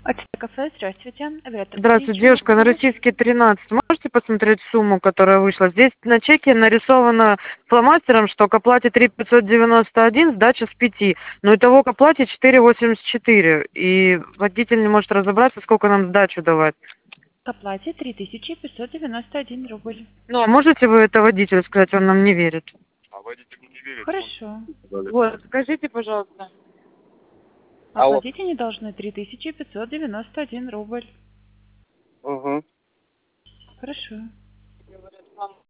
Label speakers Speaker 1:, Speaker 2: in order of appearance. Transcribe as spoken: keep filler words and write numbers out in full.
Speaker 1: Отель кафе, здравствуйте. Оператор
Speaker 2: Здравствуйте,
Speaker 1: Чем могу
Speaker 2: девушка, на
Speaker 1: помочь?
Speaker 2: Российский тринадцать. Можете посмотреть сумму, которая вышла? Здесь на чеке нарисовано фломастером, что к оплате три пятьсот девяносто один, сдача с пяти. Но итого к оплате четыре восемьдесят четыре. И водитель не может разобраться, сколько нам сдачу давать.
Speaker 1: К оплате три тысячи пятьсот девяносто один рубль.
Speaker 2: Ну, а можете вы это водителю сказать? Он нам не верит.
Speaker 3: А водитель не верит, он
Speaker 1: Хорошо.
Speaker 3: сказали.
Speaker 2: Вот, скажите, пожалуйста.
Speaker 3: Алло.
Speaker 1: Оплатить они должны три тысячи пятьсот девяносто один рубль.
Speaker 3: Угу.
Speaker 1: Хорошо.